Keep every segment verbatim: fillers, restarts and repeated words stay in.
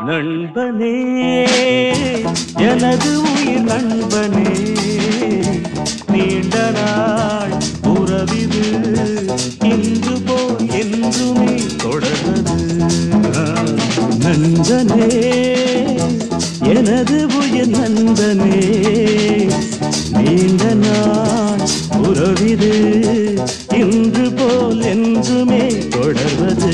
நண்பனே எனது உயிர் நண்பனே நீண்ட நாள் உறவிது இன்று போல் என்றுமே தொடர்வது நண்பனே எனது உயிர் நண்பனே நீண்ட நாள் உறவிது இன்று போல் என்றுமே தொடர்வது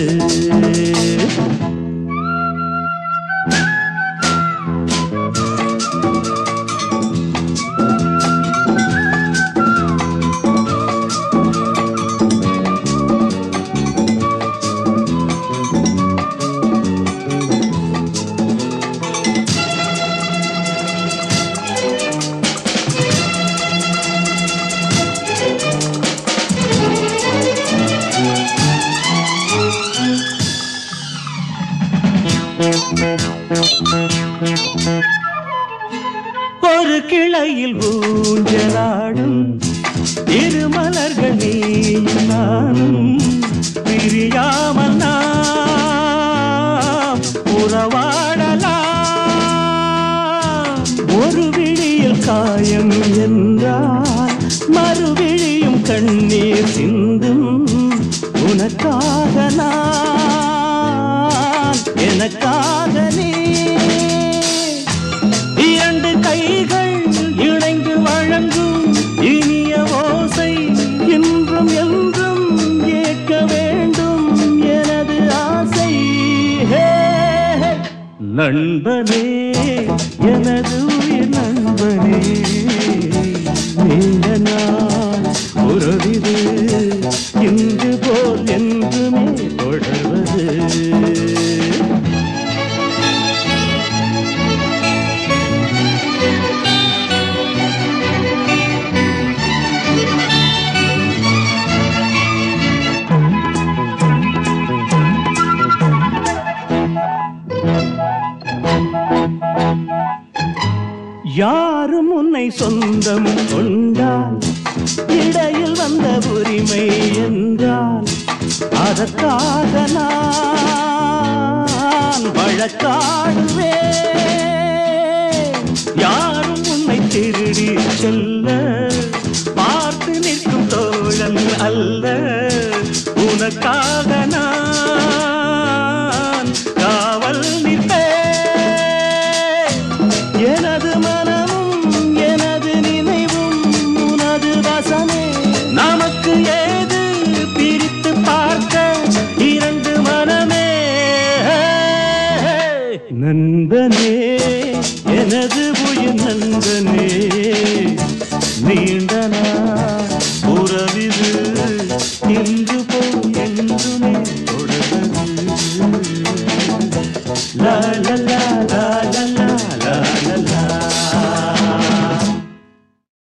ஒரு கிளையில் ஊஞ்சலாடும் இருமலர்கள் நீயும் நானும் பிரியாமல் நாம் உறவாடலாம் ஒரு விழியில் காயம் என்றால் மறுவிழியும் கண்ணீர் சிந்தும் உனக்காக நான் எனக்காக நீ இரண்டு கைகள் இணைந்து வழங்கும் இனிய ஓசை இன்றும் என்றும் ஏற்க வேண்டும் எனது ஆசை நண்பனே எனது உயிர் நண்பனே நீண்ட நாள் உறவிது இன்று போல் என்றுமே தொடர்வது யாரும் உன்னை சொந்தம் கொண்டால் இடையில் வந்த உரிமை என்றால் அதற்காக நான் வழக்காடுவேன் யாரும் உன்னை திருடி செல்ல பார்த்து நிற்கும் தோழன் அல்ல உனக்காக நான் காவல் நிற்பேன் எனது மனமும் எனது நினைவும் உனது வசமே நமக்கு ஏது பிரித்து பார்க்க இரண்டு மனமே நண்பனே